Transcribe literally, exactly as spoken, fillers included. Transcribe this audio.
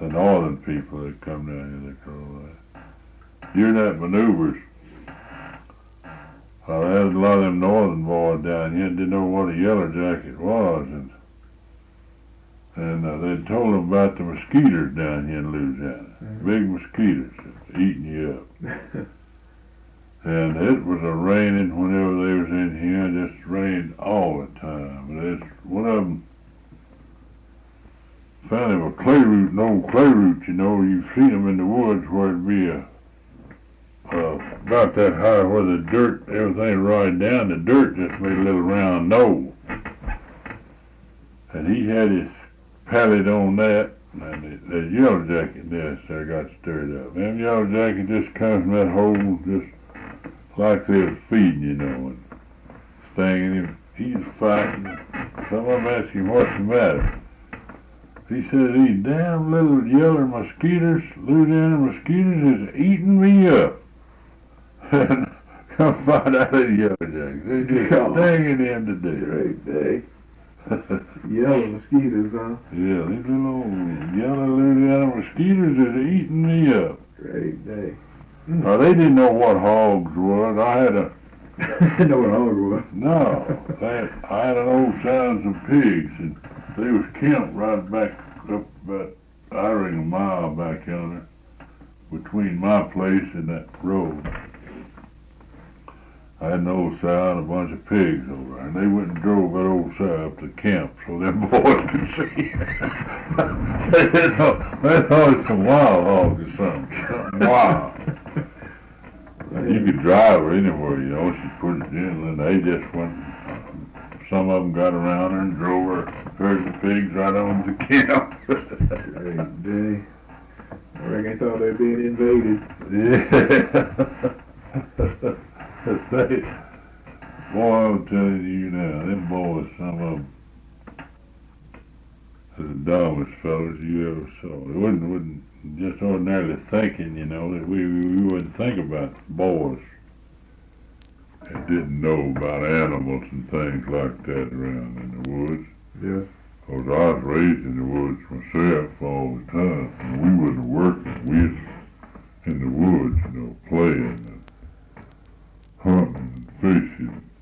the northern people that come down here, they call that. During that maneuvers, uh, there was a lot of them northern boys down here that didn't know what a yellow jacket was, and and uh, they told them about the mosquitoes down here in Louisiana, mm-hmm. Big mosquitoes eating you up. And it was a raining whenever they was in here, just rained all the time. But it's one of them found him a clay root, an old clay root, you know. You've seen them in the woods where it'd be a, uh, about that high where the dirt, everything right down, the dirt just made a little round knoll. And he had his pallet on that, and the, the yellow jacket nest there got stirred up. Them yellow jacket just comes from that hole, just like they was feeding, you know, and stinging him. He's fighting. Some of them asked him what's the matter. He said, these damn little yellow mosquitoes, Louisiana mosquitoes, is eating me up. And come find out the yellow jackets. They just stinging him to death. Great day. Yellow mosquitoes, huh? Yeah, these little old yellow Louisiana mosquitoes is eating me up. Great day. Now, they didn't know what hogs was. I had a... Didn't know what a hog was? No. They, I had an old size of pigs, and they was camped right back up about, I reckon, a mile back yonder, between my place and that road. I had an old sow and a bunch of pigs over there, and they went and drove that old sow up to camp so them boys could see. they, thought, they thought it was some wild hogs or something. Something wild. You could drive her anywhere, you know. She put it in, and they just went. Some of them got around her and drove her herd of pigs right on to camp. Great day. I reckon they thought they were being invaded. Yeah. They, boy, I'm telling you now, them boys, some of them, are the dumbest fellows you ever saw. They wouldn't, wouldn't just ordinarily thinking, you know, that we, we wouldn't think about boys that didn't know about animals and things like that around in the woods. Yeah. Because I was raised in the woods myself all the time, and we wasn't working. We was in the woods, you know, playing and hunting and fishing.